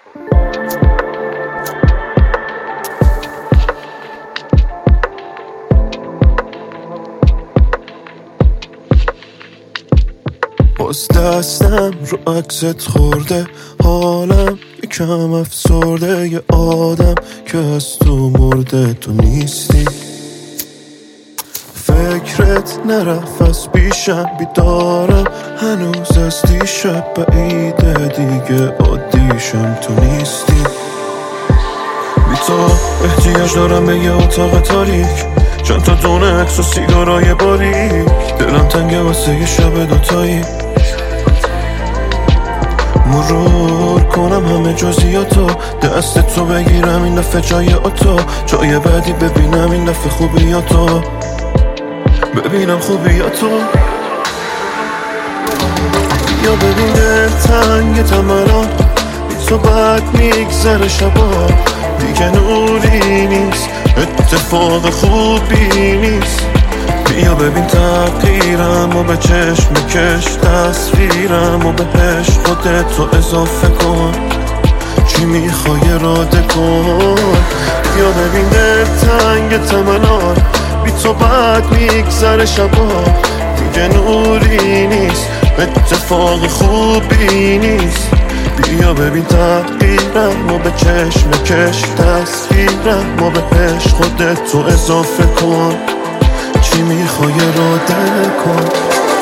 باز دستم رو عکست خورده، حالم یکم افسرده. یه آدم که از تو مرده، تو نیستی. فکرت نرفت از پیشم، بیدارم هنوز از دیشب. بعیده دیگه عادیشم، تو نیستی. بی تو احتیاج دارم به یه اتاق تاریک، چند تا دونه عکس و سیگارای باریک. دلم تنگه واسه یه شب دوتایی، مرور کنم همه جزئیاتو. دست تو بگیرم این دفعه جای اتو، جای بعدی ببینم این دفعه خوبیاتو، ببینم خوبیاتو. یا ببین دل تنگ تمران، بی تو بد میگذره شبا. دیگه نوری نیست، اتفاق خوبی نیست. بیا ببین تغییرم و به چشم کش تصویرم و بهش خودتو اضافه کن. چی میخوای اراده کن. بیا ببین دل تنگ تمنان، بی تو بد میگذره شبا. دیگه نوری نیست، اتفاق خوبی نیست. بیا ببین تغییرم و به چشم کش تصویرم و بهش خودتو اضافه کن. چی میخوای اراده کن.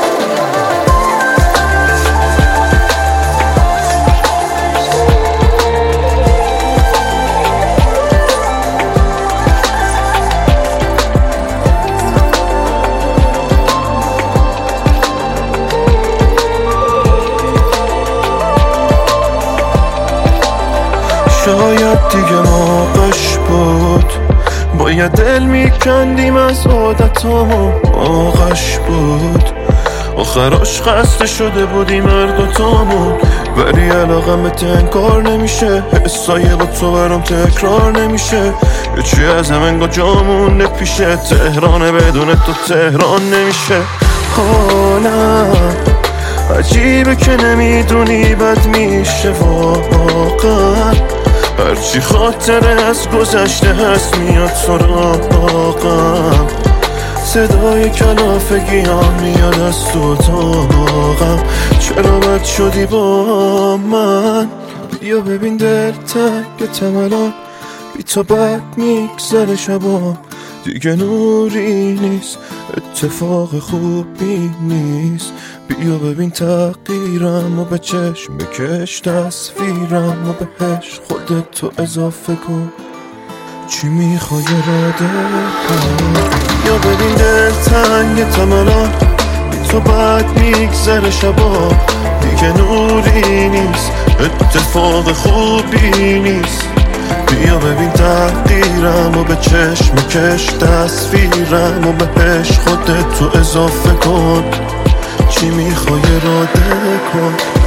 شاید دیگه موقعش بود، باید دل میکندیم از عادتامون. موقعش بود آخراش خسته شده بودیم هر دوتامون. ولی علاقمت انکار نمیشه، حسای با تو برام تکرار نمیشه. یه چی از همه جامون نپیشه، تهرانه بدون تو تهران نمیشه. حالم عجیبه که نمیدونی بد میشه واقعا. هرچی خاطره از گذشته هست میاد سراغم. صدای کلافگی ها میاد از تو اتاقم. چرا بد شدی با من. بیا ببین دل تنگ تملان، بی تو بد میگذره شبا. دیگه نوری نیست، اتفاق خوبی نیست. بیا ببین تغییرم و به چشم کش تصویرم و بهش خودتو اضافه کن. چی میخوای اراده کن. یا ببین دل تنگ تمران، بی تو بد میگذره شبا. دیگه نوری نیست، اتفاق خوبی نیست. بیا ببین تغییرم و به چشم کش تصویرم و بهش خودتو اضافه کن. چی میخوای اراده کن.